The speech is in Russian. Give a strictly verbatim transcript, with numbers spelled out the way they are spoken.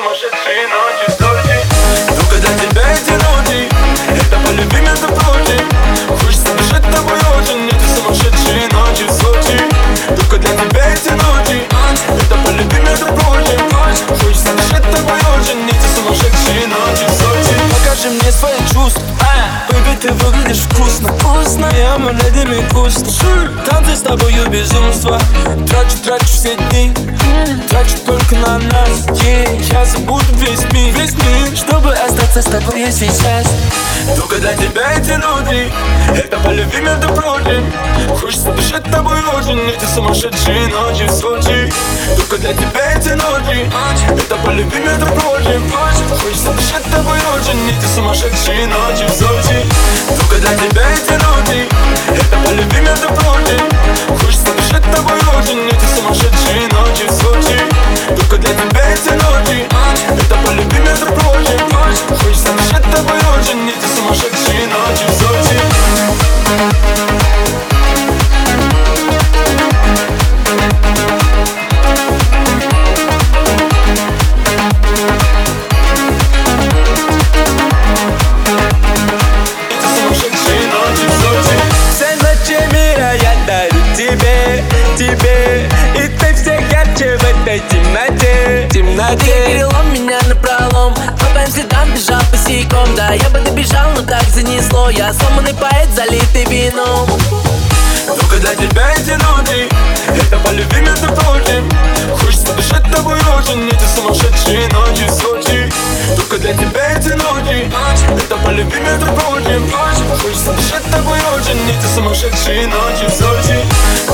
сумасшедшие ночи в Сочи. Только для тебя эти ночи, это полюби, между прочим. Хочется дышать тобой очень, эти сумасшедшие ночи в Сочи. Только для тебя эти ночи, это полюби, между прочим. Хочется дышать тобой очень, эти сумасшедшие ночи в Сочи. Покажи мне свои чувства, baby, ты выглядишь вкусно, вкусно. Я молодыми куст, танцы с тобою безумство. Трачу, трачу все дни, трачу только на нас, yeah. Я забуду весь мир, весь мир, чтобы остаться с тобой сейчас. Только для тебя эти ночи, это полюби, между прочим. Хочется дышать тобой очень, эти сумасшедшие ночи в Сочи. Только для тебя эти ночи, это полюби, между прочим. Хочется дышать тобой очень, эти сумасшедшие ночи в Сочи. Только для тебя эти ночи, это полюби, между прочим. Хочется дышать тобой очень, эти сумасшедшие ночи в Сочи. Только для тебя эти ночи, это полюби, между прочим. Хочется дышать тобой очень, эти сумасшедшие ночи в Сочи. Тебе, и ты все ярче в этой темноте, темноте. Ты перелом меня напролом, по твоим следам бежал босиком. Да, я бы добежал, но так занесло. Я сломанный поэт, залитый вином. Только для тебя эти ночи, это полюби, между прочим. Хочется дышать тобой очень, эти сумасшедшие ночи в Сочи. Только для тебя эти ночи, это полюби, между прочим. Хочется дышать тобой очень, эти сумасшедшие ночи в Сочи.